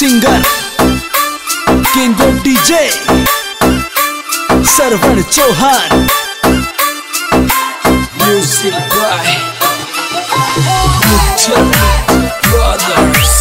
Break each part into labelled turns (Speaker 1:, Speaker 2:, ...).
Speaker 1: Singer king of DJ Sarvan Chauhan. Music by brothers.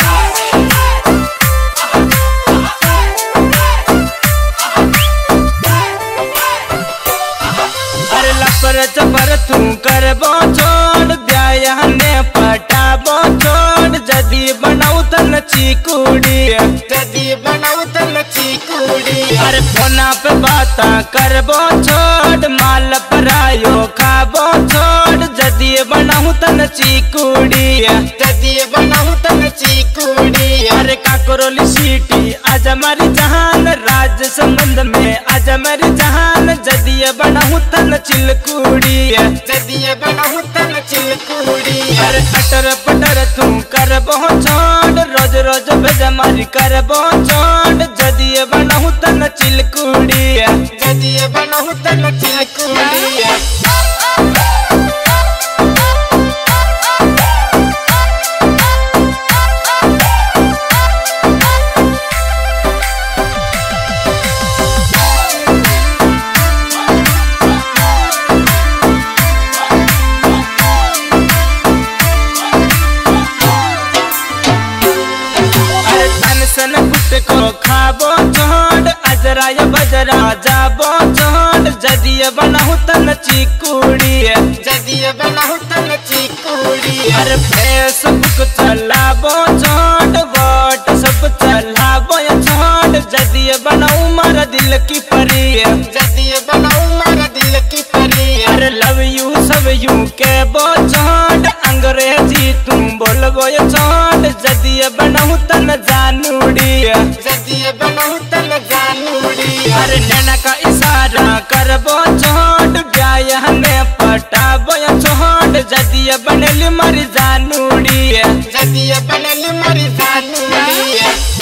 Speaker 2: अरे लपर चपर तू करबो छोड़ ब्याह ने पटाबो छोड़ जदी बनाऊ तन चिकुड़ी जदी बनाऊ तन चिकुड़ी। अरे फोना पे बाता करबो छोड़ माल परायो खाबो छोड़ जदी बनाऊ तन चिकुड़ी जदी बनाऊ तन चिकुड़ी। अरे काकरोली सीटी आज हमारी जहान राज संबंध में आज हमारी जहान जदी बनाऊ तन चिलकुड़ी जदी बनाऊ तन चिलकुड़ी। अरे अटर पटर तू करबो छोड़ रोज रोज बेजमारी करबो छोड़ जदी बनाऊ तन चिलकुड़ी जदी बनाऊ तन चिलकुड़ी। को खाबो छोड़ अजरा बजरा जाबो छोड़ जदी बनाऊ तन चिकुड़ी जदी बनाऊ तन चिकुड़ी। अरे फेसबुक चलाबो छोड़ व्हाट्सएप चलाबो छोड़ जदी बनाऊ मारा दिल की परी जदी बनाऊ मारा दिल की परी। अरे लव यू सब यू के बो छोड़ अंग्रेजी तू बोलबो छोड़ जदी बनाऊ तन जानूड़ी जदी बनाऊ तन जानूड़ी। अरे नैना का इशारा करबो छोड़ ब्याह ने पटाबो छोड़ जदी बनल मरी जानूड़ी जदी बनल मरी जानूड़ी।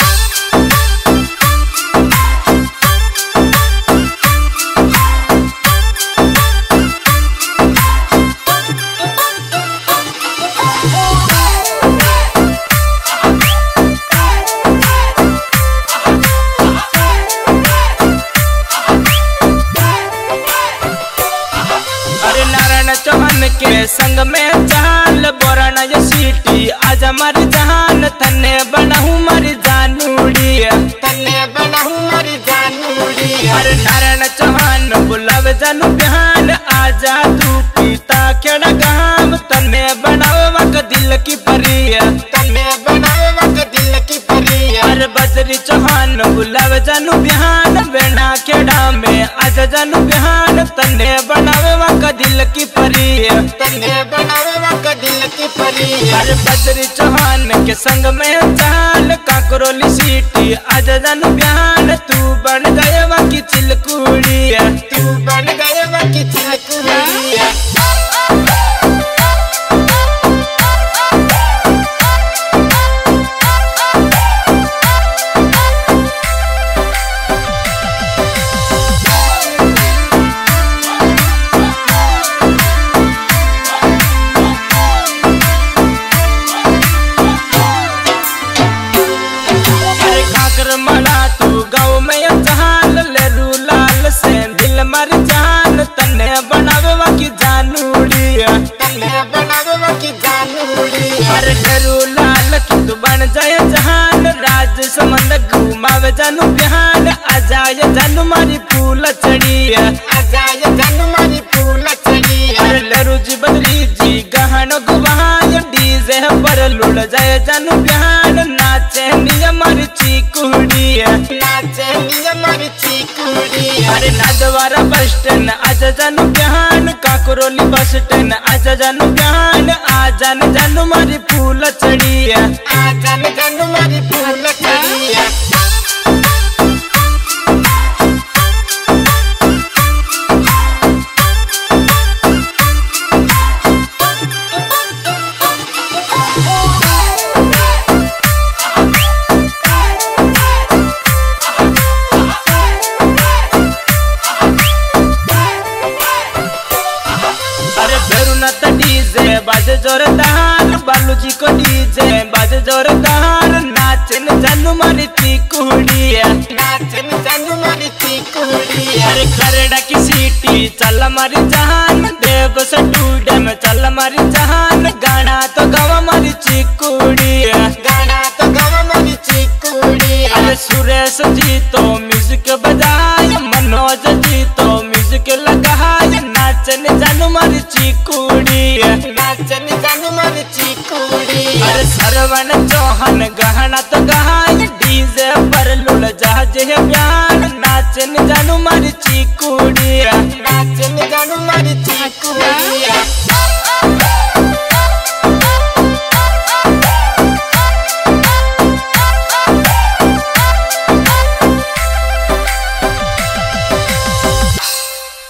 Speaker 2: चौहान के संग में चाल बोराना ये सीटी आज हमारी जहान तन्ने बनाऊ मारी जानूड़ी तन्ने बनाऊ मारी जानूड़ी। अरे नारायण चौहान बुलावे जानू बिहान आजा तू पीता केड़ा गाम तन्ने बनाओ वक दिल की परी तन्ने बनाओ वक दिल की परी। अरे बजरी चौहान बुलावे जानू बिहान बेना केड़ा में आजा जानू बिहान तन्ने बनावे वक दिल की परी तन्ने बनावे वक दिल की परी। अरे बजरी चौहान के संग में चाल काकरोली सीटी आज जानू बिहान तू बन गए वकी चिलकुड़ी तू बन गए वकी चिलकुड़ी। गाँव में जहान ले रूलाल से दिल मर जान तन्ने बनावे वकी जानूड़ी तन्ने बनावे वकी जानूड़ी। अरे रूलाल की तू बन जाए जहान राज संबंध घुमावे जानू बिहान आजाए जानू मारी फूल चढ़ी आजाए जानू मारी फूल चढ़ी। अरे लरू जी बदली जी गहन गुबाय डीजे पर लुड़ जाए जानू बिहान नाचे निया मारी चिकुड़ी नाचे निया मारी चिकुड़ी। अरे नादवारा बस स्टैंड आजा जानू बिहान काकरोली बस स्टैंड आजा जानू बिहान आ जान जानू मारी फूल चढ़ी आ जान जानू मारी फूल चढ़ी। बाजे जोरदार बालू जी जानू मारी कुड़ी नाचन जानू मारी कुड़ी अरे खरड़ा की सीटी चल मारी जहान देव सटूडे में चल मारी जहान गाना तो गावा मारी चिकुड़ी गाना तो गावा मारी चिकुड़ी अरे सुरेश जी तो म्यूजिक बजाए मनोज जी तो म्यूजिक लगाए नाचन जानू मारी चिकुड़ी नाचन जानू मारी चिकुड़ी अरे सरवन चौहान गहना तो गाय डीजे पर लुल जहाज है प्यार नाचन जानू मारी चिकुड़ी नाचन जानू मारी चिकुड़ी